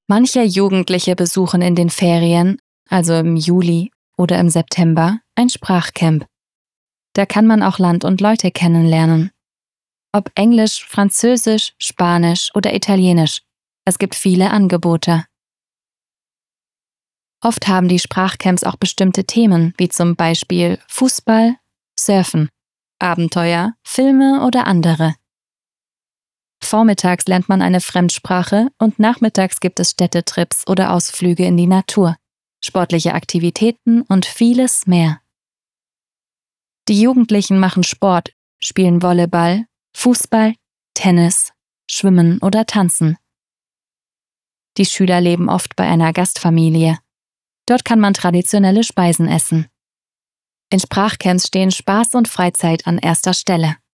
Manche Jugendliche besuchen in den Ferien, also im Juli oder im September, ein Sprachcamp. Da kann man auch Land und Leute kennenlernen. Ob Englisch, Französisch, Spanisch oder Italienisch. Es gibt viele Angebote. Oft haben die Sprachcamps auch bestimmte Themen, wie zum Beispiel Fußball, Surfen, Abenteuer, Filme oder andere. Vormittags lernt man eine Fremdsprache und nachmittags gibt es Städtetrips oder Ausflüge in die Natur, sportliche Aktivitäten und vieles mehr. Die Jugendlichen machen Sport, spielen Volleyball, Fußball, Tennis, Schwimmen oder Tanzen. Die Schüler leben oft bei einer Gastfamilie. Dort kann man traditionelle Speisen essen. In Sprachcamps stehen Spaß und Freizeit an erster Stelle.